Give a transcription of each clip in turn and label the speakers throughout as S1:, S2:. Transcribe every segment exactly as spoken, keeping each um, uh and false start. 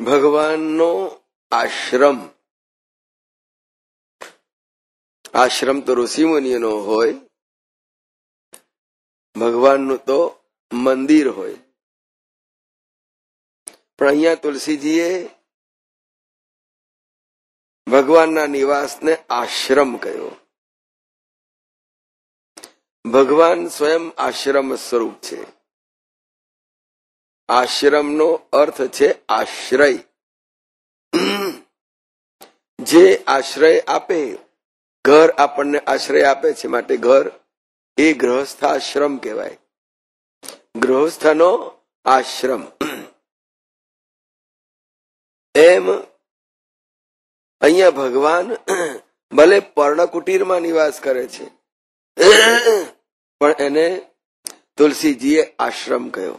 S1: ભગવાનનો આશ્રમ, આશ્રમ તો ઋષિમુનિઓનો હોય, ભગવાનનું તો મંદિર હોય. પણ અહીંયા તુલસીજીએ ભગવાનના નિવાસને આશ્રમ કહ્યો. ભગવાન સ્વયં આશ્રમ સ્વરૂપ છે. આશ્રમનો અર્થ છે આશ્રય. જે આશ્રય આપે, ઘર આપણને આશ્રય આપે છે, માટે ઘર એ ગૃહસ્થાશ્રમ કહેવાય. ગૃહસ્થનો આશ્રમ. એમ અહીંયા ભગવાન ભલે પર્ણકુટીરમાં નિવાસ કરે છે, પણ એને તુલસીજીએ આશ્રમ કહ્યો.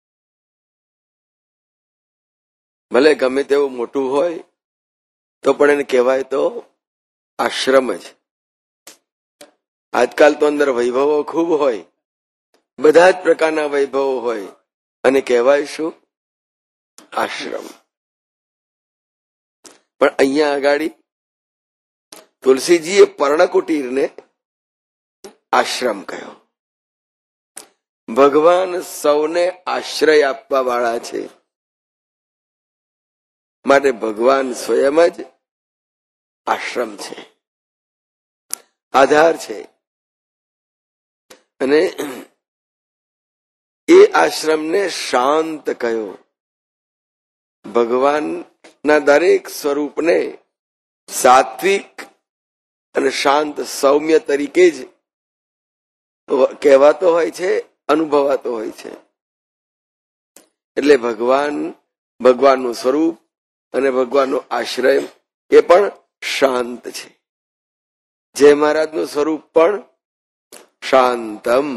S1: ભલે ગમે તેવું મોટું હોય તો પણ એને કહેવાય તો આશ્રમ જ. આજકાલ તો અંદર વૈભવો ખૂબ હોય, બધા જ પ્રકારના વૈભવો હોય, અને કહેવાય શું? આશ્રમ. પણ અહીંયા આગાડી તુલસીજીએ પર્ણકુટીરને આશ્રમ કહ્યો. ભગવાન સૌને આશ્રય આપવા વાળા છે, માટે ભગવાન સ્વયં જ આશ્રમ છે, આધાર છે. અને એ આશ્રમને શાંત કહ્યો. ભગવાનના દરેક સ્વરૂપને સાત્વિક અને શાંત સૌમ્ય તરીકે જ કહેવાતો હોય છે, અનુભવાતો હોય છે. એટલે ભગવાન, ભગવાનનું સ્વરૂપ અને ભગવાનનો આશ્રય એ પણ શાંત છે. જય મહારાજનું સ્વરૂપ પણ શાંતમ,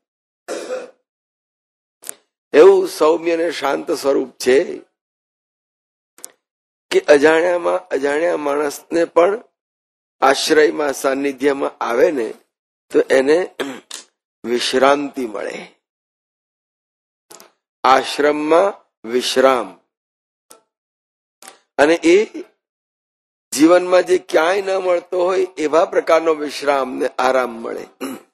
S1: એવું સૌમ્ય અને શાંત સ્વરૂપ છે કે અજાણ્યામાં અજાણ્યા માણસને પણ આશ્રયમાં, સાનિધ્યમાં આવે ને તો એને વિશ્રાંતિ મળે. આશ્રમમાં વિશ્રામ. અને એ જીવનમાં જે ક્યાંય ન મળતો હોય એવા પ્રકારનો વિશ્રામ ને આરામ મળે.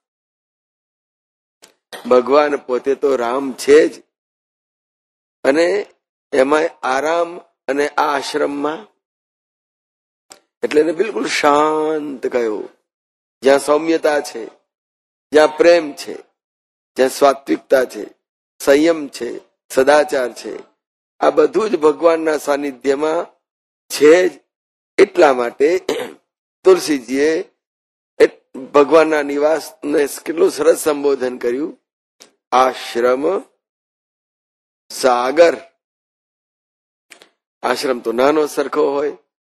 S1: ભગવાન પોતે તો રામ છે જ, અને એમાં આરામ અને આ આશ્રમમાં, એટલે એને બિલકુલ શાંત કહ્યું. જ્યાં સૌમ્યતા છે, જ્યાં પ્રેમ છે, જ્યાં સાત્વિકતા છે, સંયમ છે, સદાચાર છે, આ બધું જ ભગવાનના સાનિધ્યમાં છે જ. એટલા માટે તુલસીજીએ ભગવાનના નિવાસને કેટલું સરસ સંબોધન કર્યું. આશ્રમ સાગર. આશ્રમ તો નાનો સરખો હોય,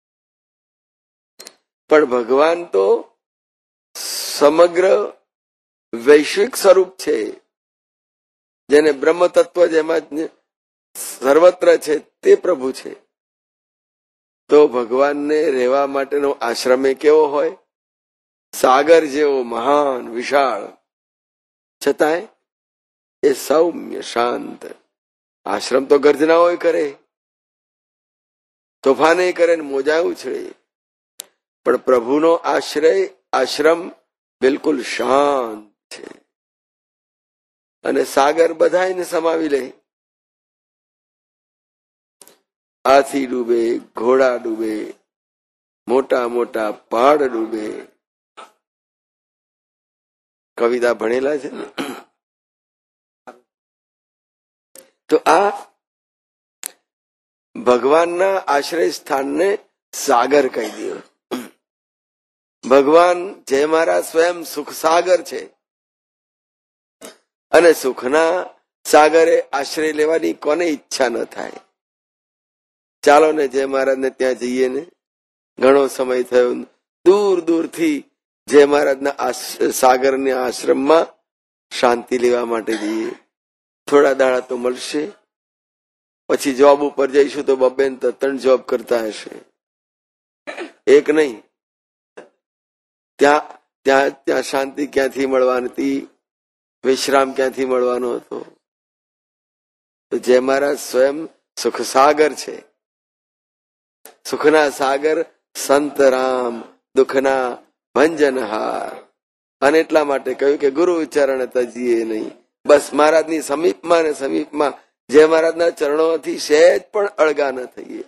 S1: પણ ભગવાન તો સમગ્ર વૈશ્વિક સ્વરૂપ છે, જેને બ્રહ્મ તત્વ જેમાં સર્વત્ર છે તે પ્રભુ છે. તો ભગવાનને રહેવા માટેનો આશ્રમ એ કેવો હોય? સાગર જેવો મહાન વિશાળ, છતાંય એ સૌમ્ય શાંત. આશ્રમ તો ગર્જનાઓ કરે, તોફાને કરે, મોજા ઉછળે, પણ પ્રભુનો આશ્રય, આશ્રમ બિલકુલ શાંત છે. અને સાગર બધાને સમાવી લે. હાથી ડૂબે, ઘોડા ડૂબે, મોટા મોટા પહાડ ડૂબે. કવિતા ભણેલા છે ને? તો આ ભગવાનના આશ્રય સ્થાનને સાગર કહી દો. ભગવાન જય મહારાજ સ્વયં સુખ સાગર છે, અને સુખના સાગરે આશ્રય લેવાની કોને ઈચ્છા ન થાય? ચાલો ને જય મહારાજ ને ત્યાં જઈએ ને. ઘણો સમય થયો, દૂર દૂરથી જય મહારાજના સાગરના આશ્રમમાં શાંતિ લેવા માટે જઈએ. થોડા દાડા તો મળશે, પછી જોબ ઉપર જઈશું તો બબે ત્રણ જોબ કરતા હશે, એક નહીં. ત્યાં ત્યાં ત્યાં શાંતિ ક્યાંથી મળવાની હતી? વિશ્રામ ક્યાંથી મળવાનો હતો? તો જય મહારાજ સ્વયં સુખસાગર છે. સુખના સાગર સંત રામ દુઃખના ભંજનહાર. અને એટલા માટે કહ્યું કે ગુરુ ચરણ તજીએ નહીં. બસ મહારાજની સમીપમાં ને સમીપમાં જે મહારાજના ચરણોથી સહેજ પણ અળગા ન થઈએ.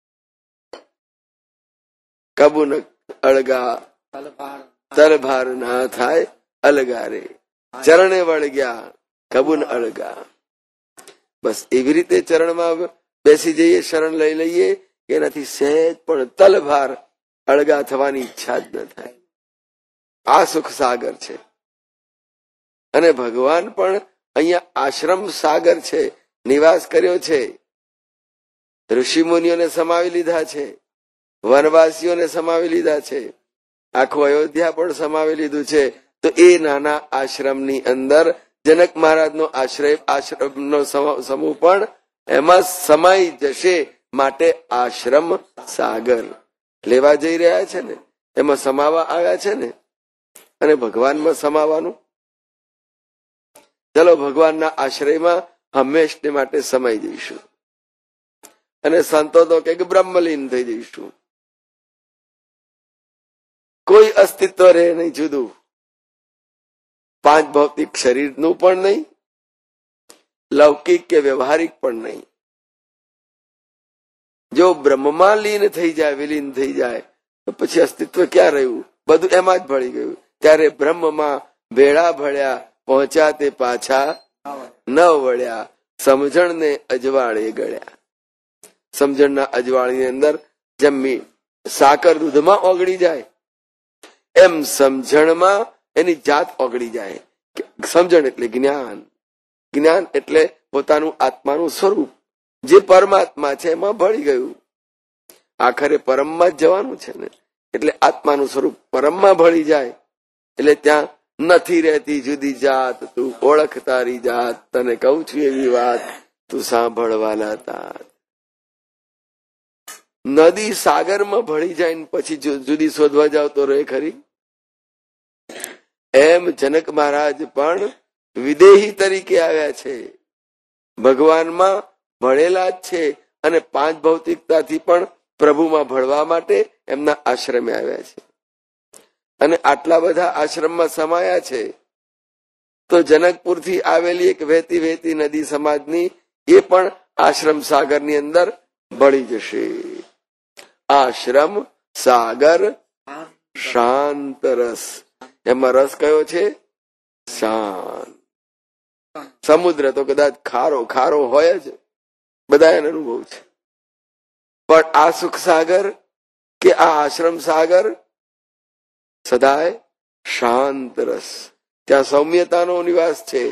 S1: કબૂન અળગા તલભાર ના થાય અલગા રે, ચરણે વળગ્યા કબૂન અળગા. બસ એવી રીતે ચરણમાં બેસી જઈએ, શરણ લઈ લઈએ કે એનાથી સહેજ પણ તલભાર અળગા થવાની ઈચ્છા જ ન થાય. આ સુખ સાગર છે. અને ભગવાન પણ અહીંયા આશ્રમ સાગર છે, નિવાસ કર્યો છે. ઋષિ મુનિઓને સમાવી લીધા છે, વનવાસીઓને સમાવી લીધા છે, આખું અયોધ્યા પણ સમાવી લીધું છે. તો એ નાના આશ્રમની અંદર જનક મહારાજનો આશ્રય આશ્રમનો સમૂહ પણ એમાં સમાઈ જશે. માટે આશ્રમ સાગર લેવા જઈ રહ્યા છે ને, એમાં સમાવા આવ્યા છે ને. અને ભગવાનમાં સમાવાનું, ચલો ભગવાનના આશ્રયમાં હંમેશને માટે સમાઈ જઈશું. અને સંતો તો કે બ્રહ્મલીન થઈ જઈશું. કોઈ અસ્તિત્વ રહે નહીં જુદું, પાંચ ભૌતિક શરીરનું પણ નહીં, લૌકિક કે વ્યવહારિક પણ નહીં. જો બ્રહ્મમાં લીન થઈ જાય, વિલીન થઈ જાય, તો પછી અસ્તિત્વ ક્યાં રહ્યું? બધું એમાં જ ભળી ગયું. ત્યારે બ્રહ્મમાં ભેળા ભળ્યા, પહોંચ્યા તે પાછા ન વળ્યા, સમજણને અજવાળે ગળ્યા. સમજણના અજવાળની અંદર જેમ સાકર દૂધમાં ઓગળી જાય, એમ સમજણમાં એની જાત ઓગળી જાય. સમજણ એટલે જ્ઞાન, જ્ઞાન એટલે પોતાનું આત્માનું સ્વરૂપ જે પરમાત્મા છે એમાં ભળી ગયું. આખરે પરમમાં જ જવાનું છે ને, એટલે આત્માનું સ્વરૂપ પરમમાં ભળી જાય. એટલે ત્યાં નથી રહેતી જુદી જાત, તું ઓળખ તારી જાત, તને કહું છું એવી વાત, તું સાંભળવાના તાત. નદી સાગરમાં ભળી જાય ને પછી જુદી શોધવા જાવ તો રહે ખરી? એમ જનક મહારાજ પણ વિદેહી તરીકે આવ્યા છે, ભગવાનમાં ભળેલા જ છે. અને પાંચ ભૌતિકતાથી પણ પ્રભુમાં ભળવા માટે એમના આશ્રમે આવ્યા છે. અને આટલા બધા આશ્રમમાં સમાયા છે. તો જનકપુરથી આવેલી એક વહેતી વહેતી નદી સમાજની એ પણ આશ્રમ સાગરની અંદર ભળી જશે. આશ્રમ સાગર શાંત રસ. એમાં રસ કયો છે? શાંત. સમુદ્ર તો કદાચ ખારો ખારો હોય જ, બધા એનો અનુભવ છે. પણ આ સુખ સાગર કે આ આશ્રમ સાગર સદાય શાંત રસ. ત્યાં સૌમ્યતાનો નિવાસ છે.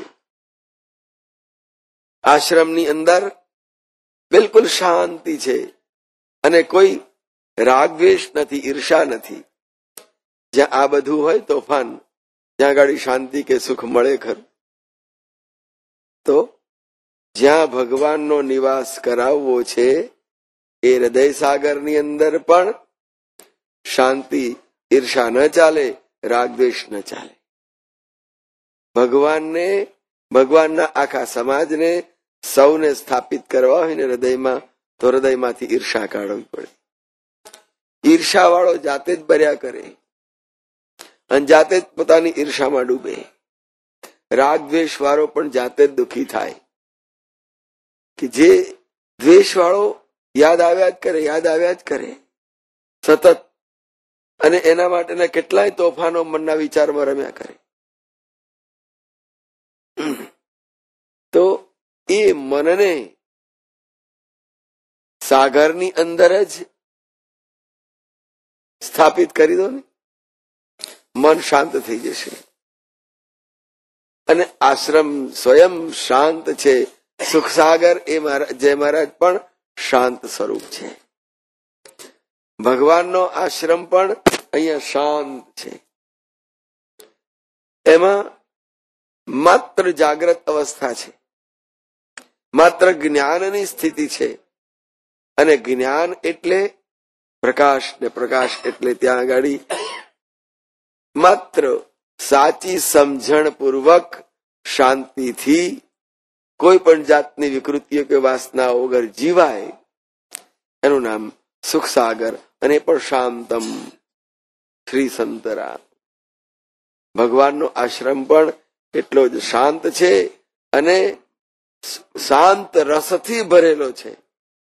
S1: આશ્રમની અંદર બિલકુલ શાંતિ છે. અને કોઈ રાગદ્વેષ નથી, ઈર્ષા નથી. જ્યાં આ બધું હોય તોફાન, ત્યાં ગાડી શાંતિ કે સુખ મળે ખરું? તો જ્યાં ભગવાનનો નિવાસ કરાવવો છે એ હૃદય સાગરની અંદર પણ શાંતિ, ઈર્ષા ન ચાલે, રાગદ્વેષ ન ચાલે. ભગવાનને, ભગવાનના આખા સમાજને સૌને સ્થાપિત કરવા હોય ને હૃદયમાં, તો હૃદયમાંથી ઈર્ષા કાઢવી પડે. ઈર્ષા વાળો જાતે જ બર્યા કરે અને જાતે જ પોતાની ઈર્ષામાં ડૂબે. રાગ દ્વેષ વાળો પણ જાતે જ દુઃખી થાય. કે જે દ્વેષ વાળો યાદ આવ્યા જ કરે, યાદ આવ્યા જ કરે સતત, અને એના માટેના કેટલાય તોફાનો મનના વિચારમાં રમ્યા કરે. તો એ મનને સાગરની અંદર જ સ્થાપિત કરી દો ને, મન શાંત થઈ જશે. અને આશ્રમ સ્વયં શાંત છે. સુખસાગર એ જય મહારાજ પણ શાંત સ્વરૂપ છે. ભગવાનનો આશ્રમ પણ અહીંયા શાંત છે. એમાં માત્ર જાગ્રત અવસ્થા છે, માત્ર જ્ઞાનની સ્થિતિ છે. અને જ્ઞાન એટલે પ્રકાશ, ને પ્રકાશ એટલે ત્યાં આગળ માત્ર સાચી સમજણ પૂર્વક શાંતિથી કોઈ પણ જાતની વિકૃતિઓ કે વાસનાઓ વગર જીવાય, એનું નામ સુખ સાગર, અને પણ શાંતમ શ્રી સંતરા. ભગવાનનો આશ્રમ પણ એટલો જ શાંત છે અને શાંત રસથી ભરેલો છે.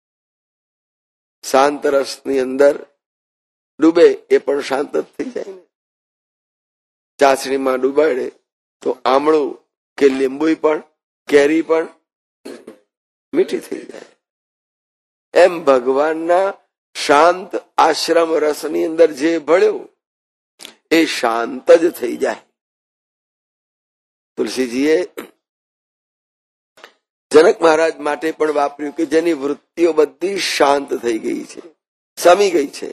S1: શાંત રસની અંદર ડૂબે એ પણ શાંત જ થઈ જાય ને. ચાસણીમાં ડૂબાડે તો આમળું કે લીંબુ પણ, કેરી પણ મીઠી થઈ જાય. એમ ભગવાનના શાંત આશ્રમ રસની અંદર જે ભળ્યો એ શાંત જ થઈ જાય. તુલસીજીએ જનક મહારાજ માટે પણ વાપર્યું કે જેની વૃત્તિઓ બધી શાંત થઈ ગઈ છે, સમી ગઈ છે.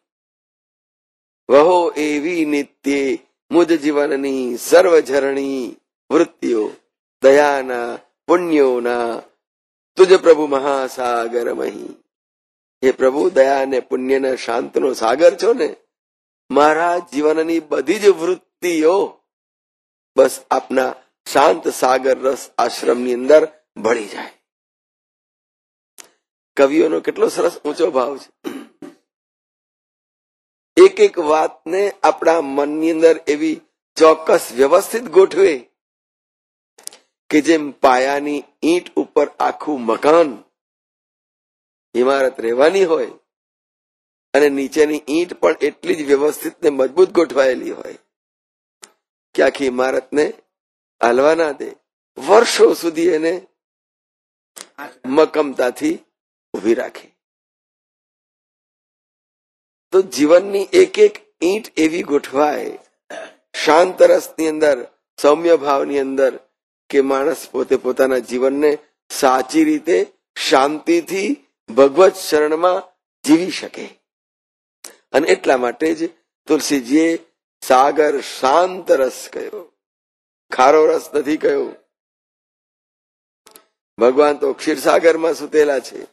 S1: વહો એવી નિત્ય મુજ જીવનની સર્વઝરણી વૃત્તિઓ, દયાના પુણ્યોના તુજ પ્રભુ મહાસાગર મહી. હે પ્રભુ, દયા અને પુણ્યના શાંતનો સાગર છો ને, મારા જીવનની બધી જ વૃત્તિઓ બસ આપના શાંત સાગર રસ આશ્રમની અંદર ભળી જાય. કવિઓનો કેટલો સરસ ઊંચો ભાવ છે. એક એક વાતને આપણા મનની અંદર એવી ચોક્કસ વ્યવસ્થિત ગોઠવે કે જેમ પાયાની ઈંટ ઉપર આખું મકાન, ઇમારત રહેવાની હોય અને નીચેની ઈંટ પણ એટલી જ વ્યવસ્થિત ને મજબૂત ગોઠવાયેલી હોય કે આખી ઇમારતને હાલવા ના દે, વર્ષો સુધી એને મક્કમતાથી ઉભી રાખે. તો જીવનની એક એક ઈંટ એવી ગોઠવાય શાંત રસની અંદર, સૌમ્ય ભાવની અંદર, કે માણસ પોતે પોતાના જીવનને સાચી રીતે શાંતિથી ભગવત શરણમાં જીવી શકે. અને એટલા માટે જ તુલસીજીએ સાગર શાંત રસ કહ્યો, ખારો રસ નથી કહ્યો. ભગવાન તો ક્ષીરસાગરમાં સુતેલા છે.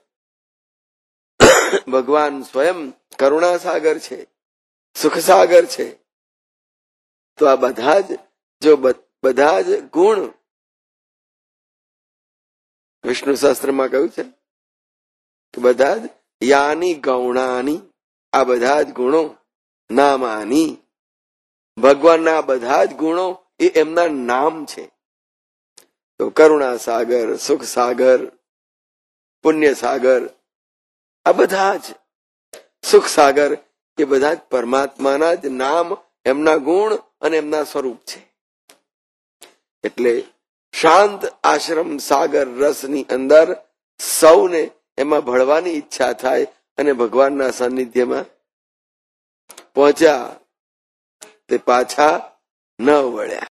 S1: ભગવાન સ્વયં કરુણા સાગર છે, સુખ સાગર છે. તો આ બધા જ જો બધા જ ગુણ વિષ્ણુ શાસ્ત્રમાં કહ્યું છે કે બધા જ યાની ગૌણાની, આ બધા જ ગુણો નામાની, ભગવાનના બધા જ ગુણો એ એમના નામ છે. તો કરુણા સાગર, સુખ સાગર, પુણ્ય સાગર, આ બધા જ સુખ સાગર એ બધા જ પરમાત્માના જ નામ, એમના ગુણ અને એમના સ્વરૂપ છે. એટલે શાંત આશ્રમ સાગર રસની અંદર સૌને એમાં ભળવાની ઈચ્છા થાય અને ભગવાનના સાનિધ્યમાં પહોંચ્યા તે પાછા ન વળ્યા.